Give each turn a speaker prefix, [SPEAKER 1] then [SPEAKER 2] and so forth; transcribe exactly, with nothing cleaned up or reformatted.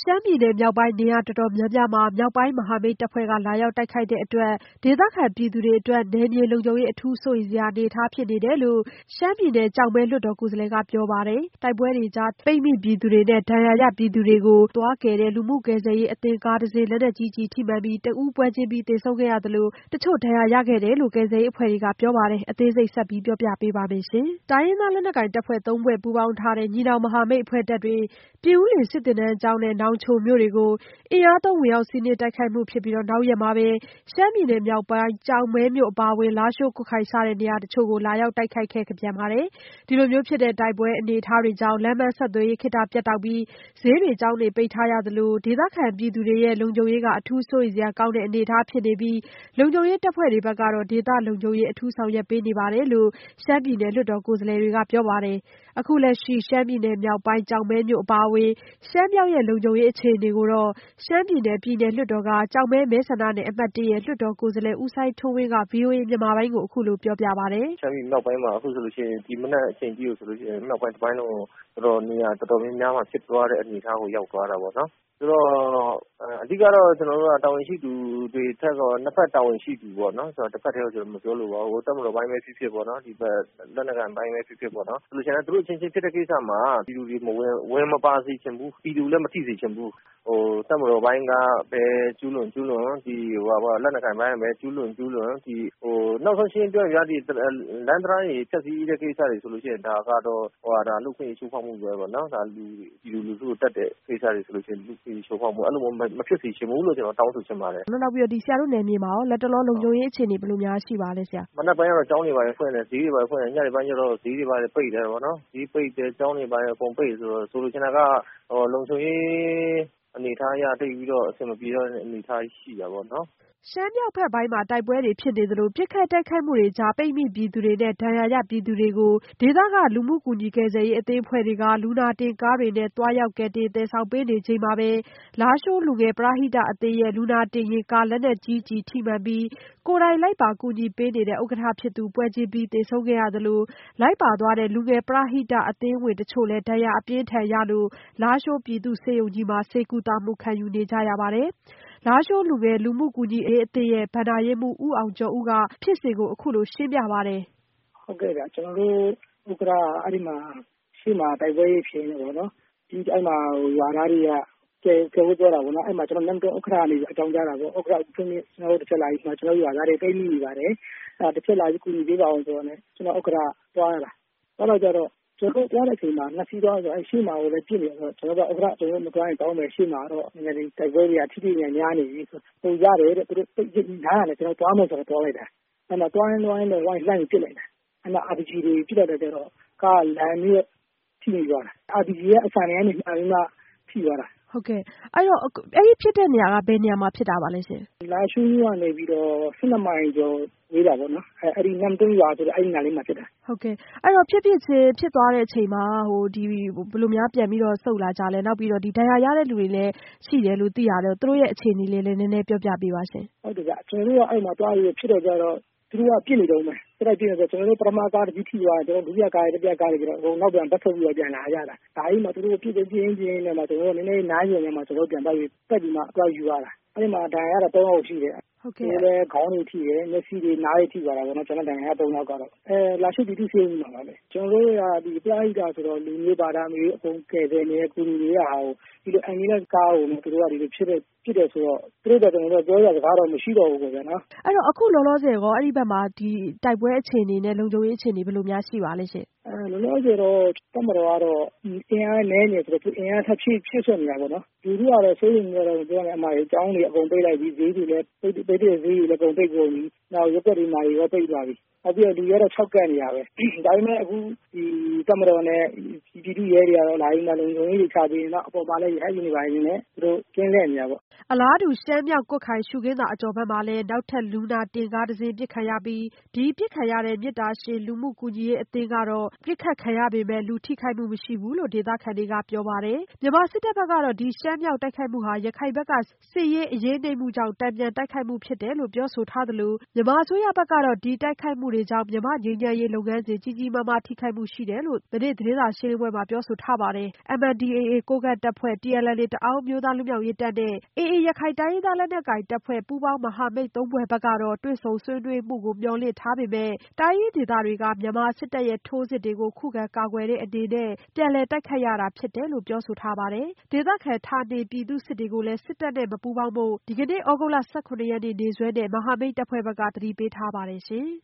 [SPEAKER 1] ရှမ်းပြည်နယ်မြောက်ပိုင်းနေရာတော်တော်များများမှာမြောက်ပိုင်းမဟာမိတ်တပ်ဖွဲ့ကလာရောက်တိုက်ခိုက်တဲ့အတွက်ဒေသခံပြည်သူတွေအတွက်နယ်မြေလုံခြုံရေးအထူးစိုးရိမ်စရာအနေအထားဖြစ်နေတယ်လို့ရှမ်းပြည်နယ်ကျောက်မဲလွှတ်တော်ကိုယ်စားလှယ်ကပြောပါတယ်။တိုက်ပွဲတွေကြားပိတ်မိပြည်သူတွေနဲ့ဒဏ်ရာရပြည်သူတွေကိုသွားကယ်တဲ့လူမှုကယ်ဆယ်ရေးအသင်းကားတစ်စီးလက်နက်ကြီးကျည်ထိမှန်ပြီးတဦးပွဲချင်းပြီးသေဆုံးခဲ့ရသလိုတချို့ဒဏ်ရာရခဲ့တယ်လို့ကယ်ဆယ်ရေးအဖွဲ့တွေကပြောပါတယ်။အသေးစိတ်ဆက်ပြီးပြောပြပေးပါမယ်ရှင်။တိုင်းရင်းသားလက်နက်ကိုင်တပ်ဖွဲ့သုံးဖွဲ့ပူးပေါင်းထားတဲ့ညီနောင်မဟာမိတ်အဖွဲ့တပ်တွေပြည်ဦးလွင်စစ်သင်တန်းကျောင်းနဲ့နောင်ချိုမြို့တွေကိုအင်အားသုံးဝင်ရောက်စီးနင်းတိုက်ခိုက်မှုဖြစ်ပြီးနောက်ရက်မှာပဲရှမ်းပြည်နယ်မြောက်ပိုင်းကျောက်မဲမြို့အပါအဝင်လားရှိုးကွတ်ခိုင်စတဲ့နေရာတချို့ကိုလာရောက်တိုက်ခိုက်ခဲ့ပြန်ပါတယ်။ဒီလိုမျိုးဖြစ်တဲ့တိုက်ပွဲအနေအထားတွေကြောင့်လမ်းမဆက်သွယ်ရေးခေတ္တပြတ်တောက်ပြီးဈေးတွေကျောင်းတွေပိတ်ထားရသလိုဒေသခံပြည်သူတွေရဲ့လုံခြုံရေးကအထူးစိုးရိမ်စရာကောင်းတဲ့အနေအထားဖြစ်နေပြီးလုံခြုံရေးတပ်ဖွဲ့တွေဘက်ကတော့ဒေသလုံခြုံရေးအထူးဆောင်ရွက်ပေးနေပါတယ်လို့ရှမ်းပြည်နယ်လွှတ်တော်ကိုယ်စားလှယ်တွေကပြောပါတယ်။အခုလက်ရှိရှမ်းပြည်နယ်မြောက်ပိုင်းကျောက်မဲမြို့အပါအဝင်ရှမ်းမြောက်ရဲ့လုံခြုံရေးအခြေအနေကိုတော့ရှမ်းပြည်နယ်ပြည်နယ်လွှတ်တော်ကကျောက်မဲမဲဆန္ဒနယ်အမှတ်၁ရဲ့လွှတ်တော်ကိုယ်စားလှယ်ဦးစိုင်းထွန်းဝင်းက ဗွီအိုအေမြန်မာပိုင်းကိုအခုလိုပြောပြပါတယ်
[SPEAKER 2] ။ရှမ်းပြည်မြောက်ပိုင်းမှာအခုဆိုလို့ရှိရင်ဒီမနက်အချိန်ကြီးကိုဆိုလို့ရှိရင်မြောက်ပိုင်းတစ်ပိုင်းလုံးတော်တော်နေရာတော်တော်များများမှာဖြစ်သွားတဲ့အနေအထားကိုရောက်သွားတာပေါ့နော်။ဆိုတော့အဓိကတော့ကျွန်တော်တို့ကတာဝန်ရှိသူတွေထက်တော့နှစ်ဖက်တာဝန်ရှိသူပေါ့နော်ဆိုတော့တစ်ဖက်တည်းကျွန်တော်မပြောလို့ပါဘူးတပ်မတော်ပိုင်းပဲဖြစ်ဖြစ်ပေါ့နော်ဒီဘက်လက်နက်ကန်ပိုင်းပဲဖြစ်ဖြစ်ပေါ့နော်ဆိုလို့ရှိရင်သူတို့ချင်းချင်းဖြစ်တဲ့ကိစ္စမှာပြည်သူတွေမဝင်ဝင်မပါစေချင်ဘူးပြည်သူလည်းမထိစေချင်ဘူးဟိုတပ်မတော်ပိုင်းကပဲကျူးလွန်ကျူးလွန်ဒီဟိုပါလက်နက်ကန်ပိုင်းပဲကျူးလွန်ကျူးလွန်ဒီဟိုနောက်ဆုံးရှင်းပြောရဒီလန်ဒရာကြီးဖြတ်စည်းတဲ့ကိစ္စတွေဆိုလို့ရှိရင်ဒါကတော့ဟိုဒါလူခွင့်ချိုးဖောက်မှုပဲပေါ့နော်ဒါလူပြည်သူလူထုကိုတတ်တဲ့ကိစ္စတွေဆိုလို့ရှိရင်လူခွင့်ချိုးဖောက်မှုအဲ့လိုမဖြစ်စေချင်ဘူးလို့ကျွန်တော်တောင်းဆိုချင်ပါတယ်
[SPEAKER 1] နောက်ပြီးတော့ဒီဆရာတို့နယ်မြေမှာရောလက်တလောလုံခြုံရေးအခြေအနေဘယ်လိုများရှိပါလဲဆရာ
[SPEAKER 2] မနက်ပိုင်းကတော့ကျောင်းတွေပါဖွင့်တယ်ဈေးတွေပါဖွင့်တယ်ညနေပိုင်းကျတော့ဈေးတွေပါပိတ်တယ်ပေါ့နော်ဈေးပိတ်တယ်ကျောင်းတွေပါအကုန်ပိတ်ဆိုတော့ဆိုလိုချင်တာကဟိုလုံခြုံရေးအနေထားအရတိတ်ပြီးတော့အဆင်မပြေတော့တဲ့အနေထားရှိတာပေါ့နော်
[SPEAKER 1] ရှမ်းမြောက်ဘက်ပိုင်းမှာတိုက်ပွဲတွေဖြစ်နေသလိုပြစ်ခတ်တိုက်ခိုက်မှုတွေကြားပိတ်မိပြည်သူတွေနဲ့ဒဏ်ရာရပြည်သူတွေကိုဒေသကလူမှုကူညီကယ်ဆယ်ရေးအသင်းအဖွဲ့တွေကလူနာတင်ကားတွေနဲ့တွားရောက်ကယ်တင်သယ်ဆောင်ပေးနေချိန်မှာပဲလားရှိုးလူငယ်ပရဟိတအသင်းရဲ့လူနာတင်ရင်ကားလက်နက်ကြီးကျည်ထိမှန်ပြီးကိုယ်တိုင်လိုက်ပါကူညီပေးနေတဲ့ဥက္ကဋ္ဌဖြစ်သူပွဲချင်းပြီးသေဆုံးခဲ့ရသလိုလိုက်ပါသွားတဲ့လူငယ်ပရဟိတအသင်းဝင်တချို့လည်းဒဏ်ရာအပြင်းထန်ရလို့လားရှိုးပြည်သူ့ဆေးရုံကြီးမှာဆေးကုသမှုခံယူနေကြရပါတယ်။လားရှိုးလူငယ်လူမှုကူညီရေးအသင်းရဲ့ဗဏ္ဍာရေးမှူးဦးအောင်ကျော်ဦးကဖြစ်စဉ်ကိုအခုလိုရှင်းပြပါတယ်
[SPEAKER 3] ။ဟုတ်ကဲ့ဗျကျွန်တော်တို့ဥက္ကဋ္ဌအဲ့ဒီမှာရှိမှာတိုက်ပွဲဖြစ်နေပေါ့နော်ဒီအဲ့မှာရွာသားတွေကကျဲကျဲဝပြောတာပေါ့နော်အဲ့မှာကျွန်တော်နမ်တော့ဥက္ကဋ္ဌနေအကြောင်းကြားတာပေါ့ဥက္ကဋ္ဌကျွန်တော်တို့တစ်ချက်လာပြီးကျွန်တော်ရွာသားတွေတိတ်မိနေပါတယ်အဲ့တစ်ချက်လာပြီးကူညီပေးပါအောင်ဆိုတော့ねကျွန်တော်ဥက္ကဋ္ဌတွားရတာတော့တော့ကြတော့ကျွန်တော်တွားတဲ့အချိန်မှာနှစ်စီးသွားဆိုအဲ့ရှိမှာကိုလည်းပြည့်နေတော့ကျွန်တော်ကဥက္ကဋ္ဌကျွန်တော်မတွားရင်တောင်းမယ်ရှိမှာတော့ငယ်ငယ်တိုက်ပွဲတွေကထိထိနဲ့များနေပြီဆိုပုံရတယ်တဲ့သူတို့တိတ်နားရတယ်ကျွန်တော်တွားမယ်ဆိုတော့တွားလိုက်တာအဲ့မှာတွားရင်တွားရင်လည်းဝိုင်းလိုက်ပြစ်လိုက်တာအဲ့မှာ အာ ပီ ဂျီ တွေပြစ်လိုက်တဲ့တော့ကားလမ်းမျိုးထိနေသွားတာ အာ ပီ ဂျီ ရဲ့အဆန်တွေကနေအရင်ကထိသွားတာ
[SPEAKER 1] ဟုတ်ကဲ့အဲ့တော့အဲ့ဒီဖြစ်တဲ့နေရာကဘယ်နေရာမှာဖြစ်တာပါလဲရှင်
[SPEAKER 3] လာရှိုးကနေပြီးတော့ဆယ်နှစ်မိုင်ကျော်ဝေးတာပေါ့နော်အဲ့အဲ့ဒီနမ်တုံးရွာဆိုတဲ့အဲ့ဒီနေရာလေးမှာဖြစ်တာ
[SPEAKER 1] ဟုတ်ကဲ့အဲ့တော့ဖြစ်ဖြစ်ချင်းဖြစ်သွားတဲ့အချိန်မှာဟိုဒီဘယ်လိုများပြန်ပြီးတော့ဆုတ်လာကြလဲနောက်ပြီးတော့ဒီဒဏ်ရာရတဲ့လူတွေလည်းရှိတယ်လို့သိရတယ်သူတို့ရဲ့အခြေအနေလေးလည်းနည်းနည်းပြောပြပေးပါရှင်
[SPEAKER 3] ဟုတ်တယ်ဗျကျွန်တော်တို့ကအဲ့မှာတွားပြီးဖြစ်တော့ကြတော့သူတို့ကပြစ်နေတော့မယ်ပြစ်လိုက်ပြစ်နေတော့ကျွန်တော်တို့ပထမကားတစ်ပြီးထိသွားတယ်ကျွန်တော်ဒုတိယကားရဲ့တတိယကားတွေကျွန်တော်နောက်ပြန်ပတ်ထုတ်ပြီးတော့ပြန်လာရတာဒါကြီးမှသူတို့ပြစ်ပြင်းပြင်းပြင်းနဲ့မှကျွန်တော်တို့နည်းနည်းနားကျင်နေမှကျွန်တော်တို့ပြန်ပတ်ပြီးပတ်ပြီးမှတွားယူရတာအဲ့ဒီမှာဒဏ်ရာရတော့သုံးယောက်ရှိတယ်
[SPEAKER 1] ဟုတ်ကဲ့
[SPEAKER 3] လေခေါင်းတွေထိတယ်မျက်စိတွေနားတွေထိသွားတာပေါ့နော်ကျွန်တော်ဒဏ်ရာရသုံးယောက်ကတော့အဲလာရှိပြည်သူ့ဆေးရုံမှာပါလေကျွန်တော်တို့ကဒီပလာဟိတာဆိုတော့လူမျိုးပါတာမျိုးအကုန်ကယ်တယ်နေကူညီတွေကဟာဒီလိုအန်ဂျီလက်ကားကိုသူတို့ကဒီလိုဖြစ်တဲ့ဖြစ်တယ်ဆိုတော့သူတို့ကကျွန်တော်တို့ပြောရစကားတော့မရှိတော့ဘူးပေါ့နော်
[SPEAKER 1] အဲ့တော့အခုလောလောဆယ်ကောအဲ့ဒီဘက်မှာဒီတိုက်ပွဲအခြေအနေနဲ့လုံခြုံရေးအခြေအနေဘယ်လိုများရှိပါလဲရှင်
[SPEAKER 3] အဲလောလောဆယ်တော့တမတော်ကတော့အင်အားနည်းနေဆိုတော့အင်အားထပ်ဖြည့်ဖြည့်ဆွနေတာပေါ့နော်လူတွေကတော့စိုးရိမ်နေတော့ပြောနေအမှားအကြောင်းတွေအကုန်ပိတ်လိုက်ပြီးဈေးတွေလည်းပိတ်ပိတ်တဲ့ဈေးတွေလည်းအကုန်ပိတ်ကုန်ပြီနောက်ရုပ်ကတွေမာတွေရောပိတ်သွားပြီနောက်ပြီးတော့လူတွေကတော့၆ကတ်နေရပဲဒါပေမဲ့အခုဒီတမတော်နဲ့ပြည်သူရဲတွေကတော့လာရင်လည်းလုံခြုံရေးတွေချပြီးတော့အပေါ်ပါလဲရဟယူနေပါရင်လည်းသူတို့ကျင်းလဲနေရပေါ့
[SPEAKER 1] အလားတူရှမ်းမြောက်ကွတ်ခိုင်ရှုခင်းသာအကျော်ဘက်မှာလည်းနောက်ထပ်လူနာတင်ကားတစ်စီးပစ်ခံရပြီးဒီပစ်ခံရတဲ့မေတ္တာရှင်လူမှုကူညီရေးအသင်းကတော့ပစ်ခတ်ခံရပေမဲ့လူထိခိုက်မှုမရှိဘူးလို့ဒေသခံတွေကပြောပါတယ်။မြန်မာစစ်တပ်ဘက်ကတော့ဒီရှမ်းမြောက်တိုက်ခိုက်မှုဟာရခိုင်ဘက်ကစစ်ရေးအရေးနှိမ့်မှုကြောင့်တံပြန်တိုက်ခိုက်မှုဖြစ်တယ်လို့ပြောဆိုထားသလိုမြန်မာအစိုးရဘက်ကတော့ဒီတိုက်ခိုက်မှုတွေကြောင့်မြန်မာငြိမ်းချမ်းရေးလုပ်ငန်းစဉ်ကြီးကြီးမားမားထိခိုက်မှုရှိတယ်လို့မနေ့သတင်းစာရှင်းလင်းပွဲမှာပြောဆိုထားပါတယ်။ M N D A A ကိုးကန့်တပ်ဖွဲ့ T N L A တအာင်းအမျိုးသားလွတ်မြောက်ရေးတပ်နဲ့ A A ရခိုင်တိုင်းရင်းသားလက်နက်ကိုင်တပ်ဖွဲ့ပူးပေါင်းမဟာမိတ်သုံးဖွဲ့ဘက်ကတော့တွေ့ဆုံဆွေးနွေးမှုကိုမျှော်လင့်ထားပေမဲ့တိုင်းရင်းဒေသတွေကမြန်မာစစ်တပ်ရဲ့ထိုးစစ်တွေကိုခုခံကာကွယ်တဲ့အနေနဲ့ပြန်လည်တိုက်ခိုက်ရတာဖြစ်တယ်လို့ပြောဆိုထားပါတယ်။ဒေသခံဌာနေပြည်သူစစ်တွေကိုလည်းစစ်တပ်နဲ့မပူးပေါင်းဖို့ဒီကနေ့သြဂုတ်လ ၁၇ရက်နေ့နေ့စွဲနဲ့မဟာမိတ်တပ်ဖွဲ့ဘက်ကသတိပေးထားပါတယ်ရှင်။